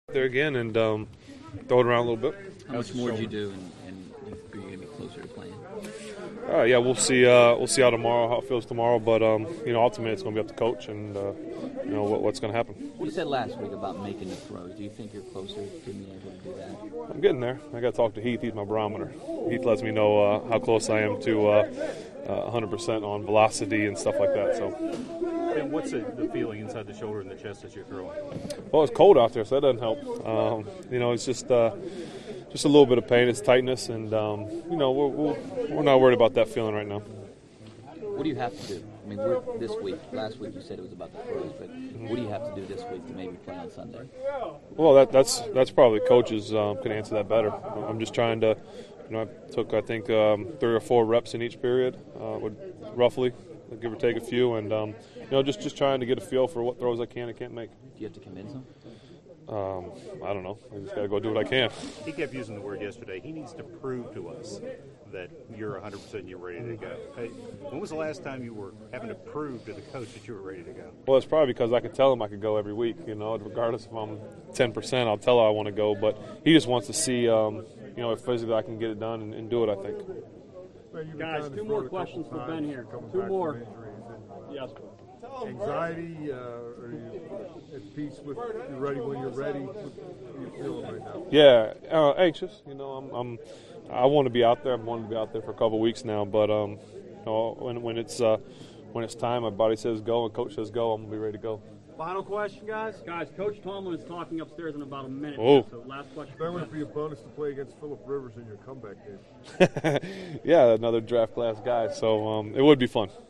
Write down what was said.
there again and throw it around a little bit. How much more do you do, and are you going to be closer to playing? Yeah, we'll see. We'll see how it feels tomorrow. But ultimately, it's going to be up to coach and what's going to happen. You said last week about making the throws. Do you think you're closer to being able to do that? I'm getting there. I got to talk to Heath. He's my barometer. Heath lets me know how close I am to 100% on velocity and stuff like that. So. And what's the feeling inside the shoulder and the chest as you're throwing? Well, it's cold out there, so that doesn't help. It's just a little bit of pain. It's tightness, and we're not worried about that feeling right now. What do you have to do? I mean, this week. Last week you said it was about the throws, but what do you have to do this week to maybe play on Sunday? Well, that's probably coaches can answer that better. I'm just trying to. I took I think 3 or 4 reps in each period, roughly, give or take a few, and just trying to get a feel for what throws I can and can't make. Do you have to convince them? I don't know. I just got to go do what I can. He kept using the word yesterday. He needs to prove to us that you're 100% and you're ready to go. Hey, when was the last time you were having to prove to the coach that you were ready to go? Well, it's probably because I could tell him I could go every week. Regardless if I'm 10%, I'll tell her I want to go. But he just wants to see, if physically I can get it done and do it, I think. Guys, 2 more questions for Ben here. 2 more. Yes. Anxiety, are you at peace with you're ready when you're ready? What are you feeling right now? Yeah, anxious. I want to be out there. I've wanted to be out there for a couple of weeks now, but when it's time, my body says go and coach says go, I'm gonna be ready to go. Final question, guys. Guys, Coach Tomlin is talking upstairs in about a minute. Oh. So last question. That would be a bonus to play against Phillip Rivers in your comeback game. Yeah, another draft class guy. So it would be fun.